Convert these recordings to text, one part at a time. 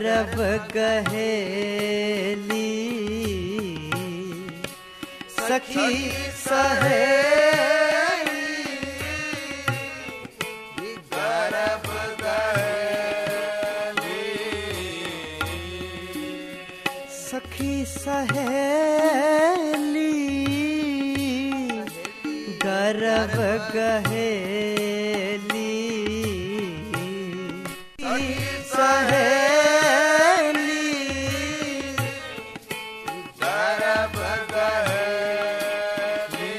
गर्व गहेली सखी सहेली गर्व गहेली सखी सहेली गर्व गहेली सहेली गर्व गहेली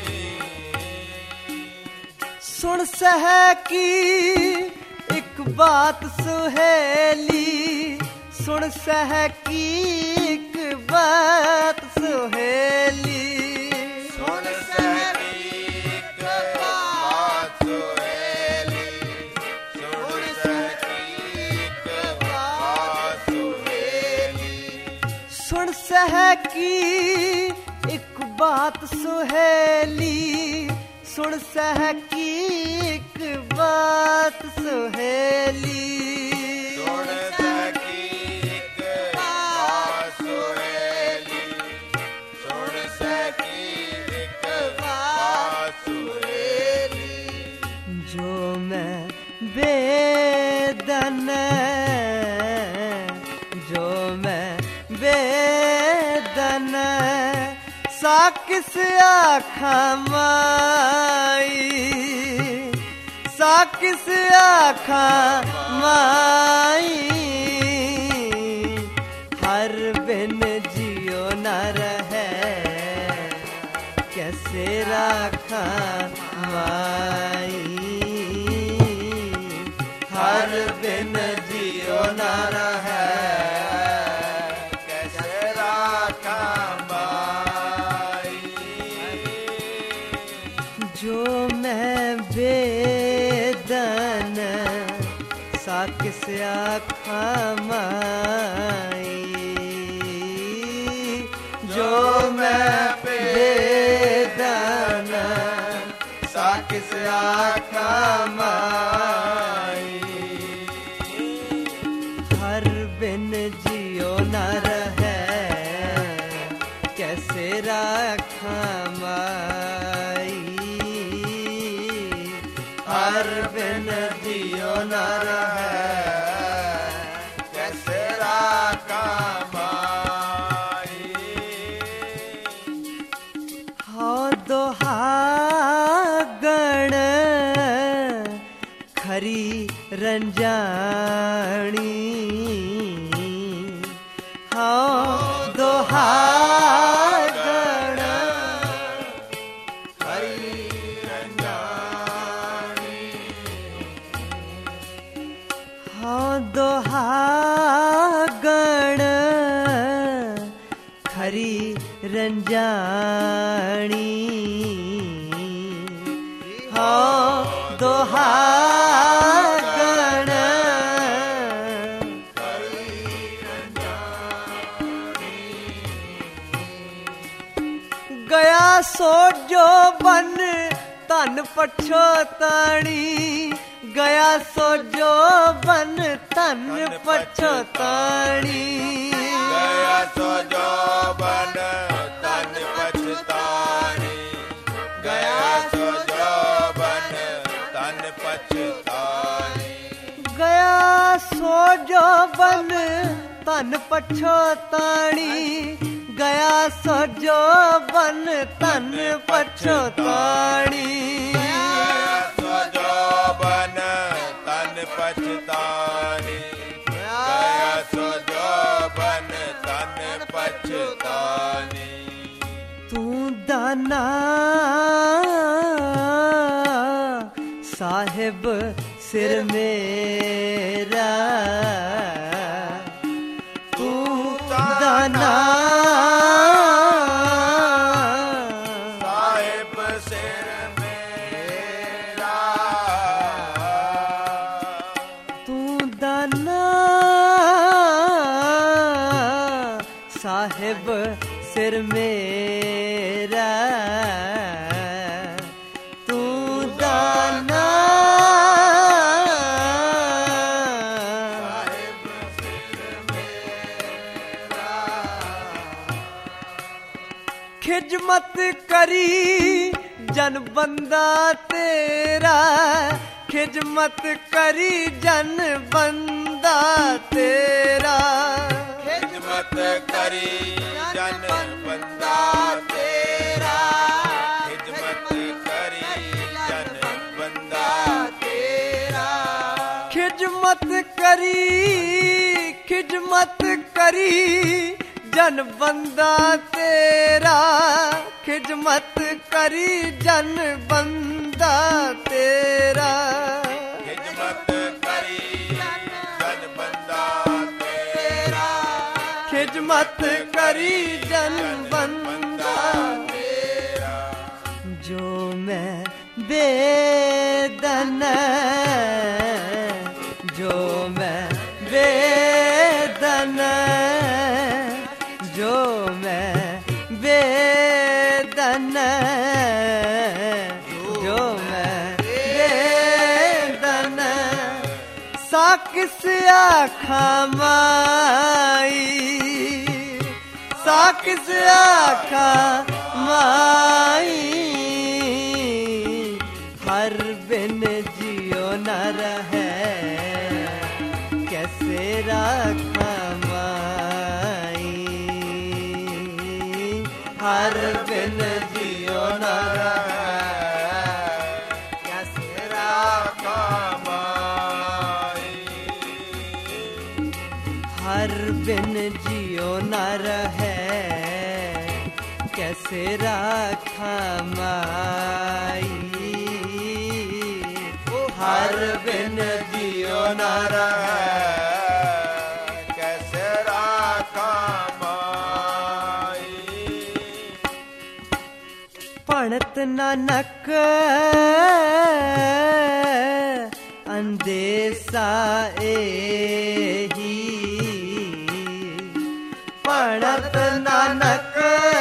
सुन सह की एक बात सुहेली सुन सह की एक बात सुहेली सुन सह की एक बात सुहेली सुन सह की एक बात सुहेली सुन सह की एक बात सुहेली सुन सह की एक बात सुहेली बेदन जो मैं बेदन सा किस आँखा माई सा किस आँखा माई हर बिन जियो न रहे कैसे राखा माई हर बिन जियो न रहे कैसे राखा माई जो मैं बेदन सा किस आँखा माई जो मैं बेदन सा किस आँखा माई हर बिन जियो न रहे कैसे राखा माई हर बिन जियो न रहे कैसे राखा माई हाँ दोहागण खरी रंजानी हाँ दोहागण खरी रंजानी हाँ दोहागण खरी रंजानी हाँ दोहागण गया सो जो बन तन पछोतानी गया सो जो बन तन पछोतानी गया सो जो बन तन पछतानी गया सो जो बन तन पछतानी गया सो जो बन तन पछोतानी गया सो जो बन तन पछतानी गया सो जो बन तन पछतानी गया सो जो बन तन पछतानी तू दाना साहिब सिर मेरा तू दाना साहिब सिर मेरा तू दाना साहिब सिर खिजमत करी जन बंदा तेरा, खिजमत करी जन बंदा तेरा, खिदमत करी जन बंदा तेरा, खिदमत करी जन बंदा तेरा, खिजमत करी जन बंदा तेरा, खिजमत करी जन बंदा तेरा, खिदमत करी जन बंदा तेरा, खिजमत करी जन बंदा तेरा, जो मैं बेदन, जो मैं बेदन, जो मैं बेदन, जो मैं बेदन, साकिस आखा माई, साकिस आखा माई, हर बिन जियो न रहे कैसे रखा माई, हर बिन जियो न रहे कैसे रखा माई, हर बिन जियो न रहे कैसे रखा माई, हर बिन जियो न रहे कैसे राखा माई, पणत नानक अंदेसा एही, पणत नानक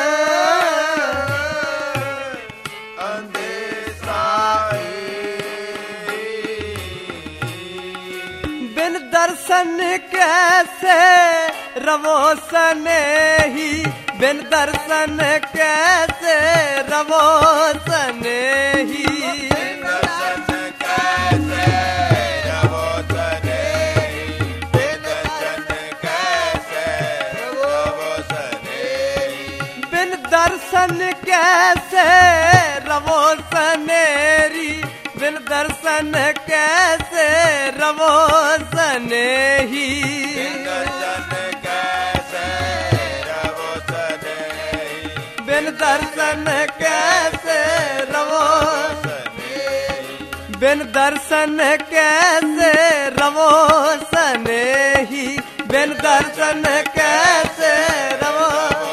बिन दर्शन कैसे रवो सनेही, बिन दर्शन कैसे रवो सनेही, दर्शन कैसे रवो सनेही, दर्शन कैसे रवो सनेही, बिन दर्शन कैसे रवो सनेरी, बिन दर्शन कैसे रवो सनेही, दर्शन कैसे रवो सनेही, बिन दर्शन कैसे रवो, बिन दर्शन कैसे रवो सनेही, बिन दर्शन कैसे रवो,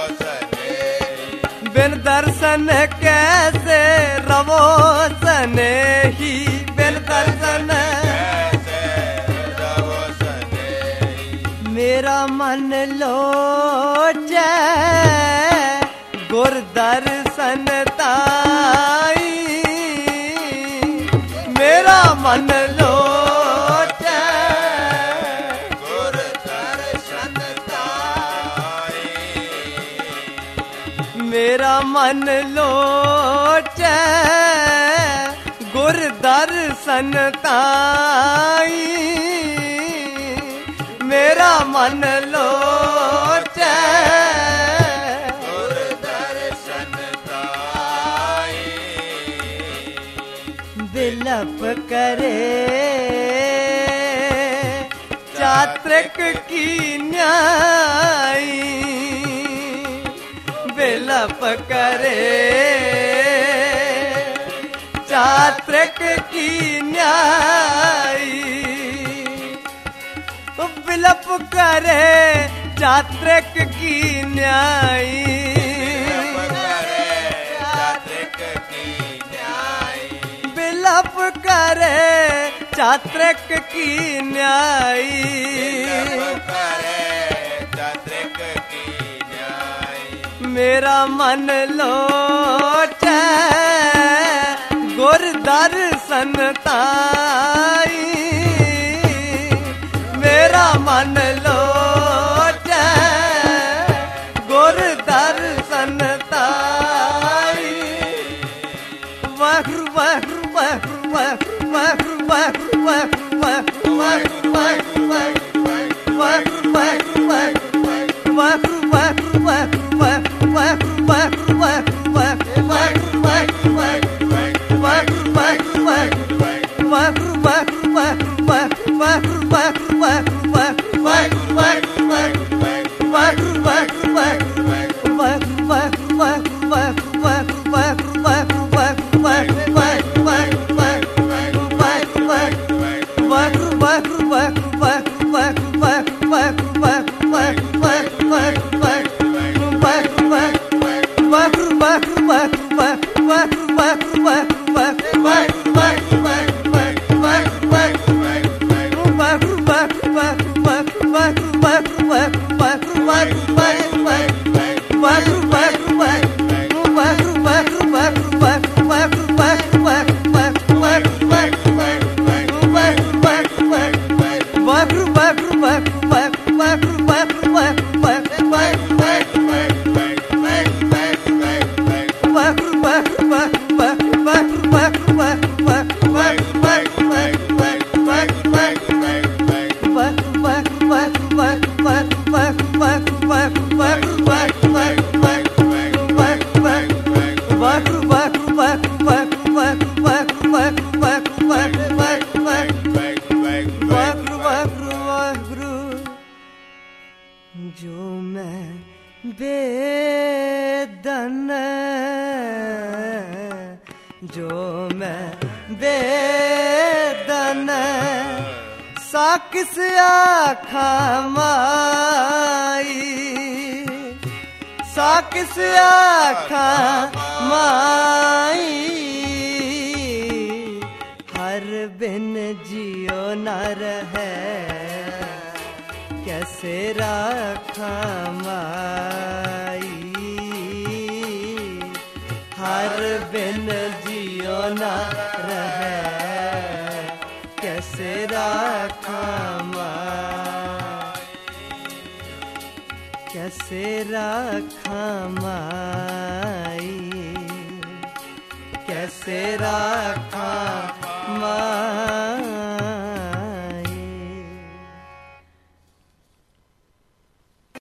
बिन दर्शन कैसे रवो सनेही, बिन दर्शन कैसे रवो सनेही, मेरा मन लोचे गुर दर्शन ताई, मेरा मन लोचे गुर दर्शन ताई, मेरा मन लोचे गुर दर्शन ताई, मेरा मन लोचे गुर दर्शन ताई, विलप करे चात्रिक की न्याई, विलप करे चात्रिक की न्याई, विलप करे चात्रिक की न्याई, चात्रिक की न्याई, विलप करे चात्रिक की न्याई, करे चात्रिक की न्याई, मेरा मन लोटे गुर दर्शन ताई, मेरा मन लोटे गुर दर्शन ताई, किस आँखां माई सा किस आँखां माई हर बिन जियो न रहे कैसे राखा माई हर बिन जियो न रहे कैसे राखा कैसे राखा माई कैसे राखा